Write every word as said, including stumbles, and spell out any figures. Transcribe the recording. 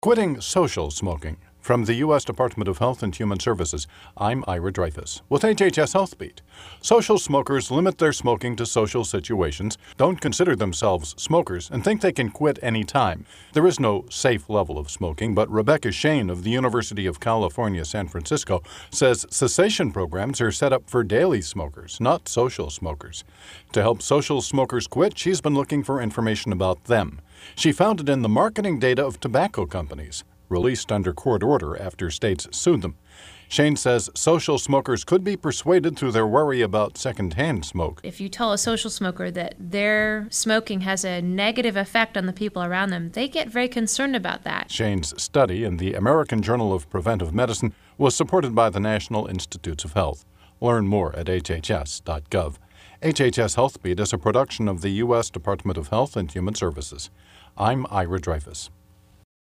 Quitting social smoking. From the U S Department of Health and Human Services, I'm Ira Dreyfus with H H S Health Beat. Social smokers limit their smoking to social situations, don't consider themselves smokers, and think they can quit any time. There is no safe level of smoking, but Rebecca Shane of the University of California, San Francisco says cessation programs are set up for daily smokers, not social smokers. To help social smokers quit, she's been looking for information about them. She found it in the marketing data of tobacco companies, released under court order after states sued them. Shane says social smokers could be persuaded through their worry about secondhand smoke. If you tell a social smoker that their smoking has a negative effect on the people around them, they get very concerned about that. Shane's study in the American Journal of Preventive Medicine was supported by the National Institutes of Health. Learn more at H H S dot gov. H H S Health Beat is a production of the U S Department of Health and Human Services. I'm Ira Dreyfus.